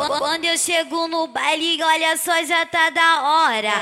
Quando eu chego no baile, olha só, já tá da hora.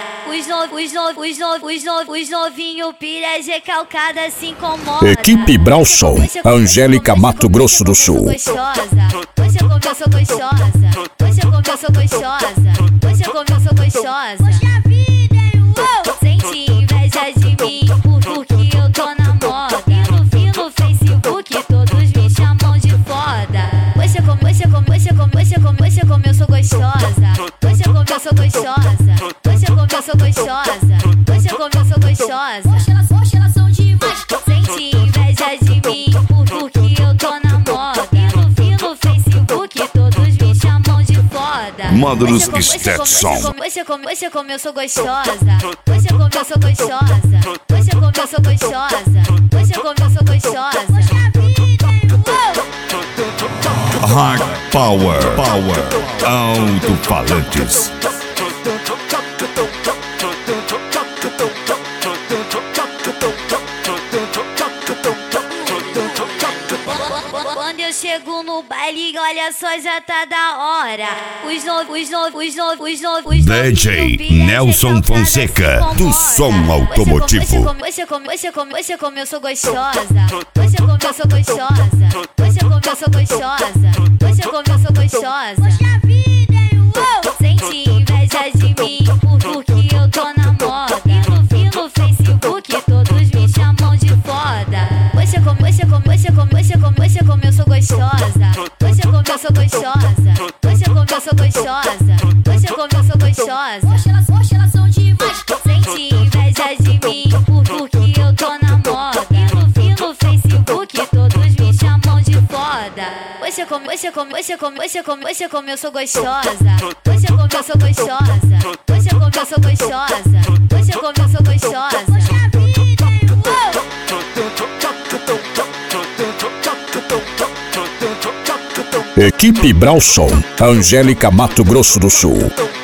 Os novinhos pilha recalcada se incomoda. Equipe Brauson, Angélica, Mato Grosso do Sul. Você como eu sou gostosa. Você como eu sou gostosa. Você como eu sou gostosa. Poxa vida, sente inveja de mim porque eu tô na moda. Vi no Facebook, todos me chamam de foda. Você como eu sou gostosa. Você como eu sou gostosa. Você como eu sou gostosa. Você como eu sou gostosa. Poxa, elas são demais. Sente inveja de mim porque eu tô na moda. Vi no Facebook, todos me chamam de foda. Módulos Stetson. Você como eu sou gostosa. Você como eu sou gostosa. Você como eu sou gostosa. Você como eu sou gostosa. Poxa vida, Hard Power, Alto-falantes. Quando eu chego no baile, olha só, já tá da hora. Os DJ Nelson Fonseca, do som automotivo. Você como eu sou gostosa. Você como eu sou gostosa. Você como eu sou gostosa. Você como eu sou gostosa. Poxa vida, sente inveja de mim porque eu tô na moda. Vi no Facebook, todos me chamam de foda. Você como eu sou gostosa. Você como eu sou gostosa. Você como eu sou gostosa. Você como eu sou gostosa. Poxa, elas são demais. Sente inveja de mim porque eu tô na moda. Vi no Facebook, todos me chamam de foda. Você como eu sou gostosa. Você como eu sou gostosa. Você como eu sou gostosa. Você como eu sou gostosa. Poxa vida, Equipe Brauson, Angélica, Mato Grosso do Sul.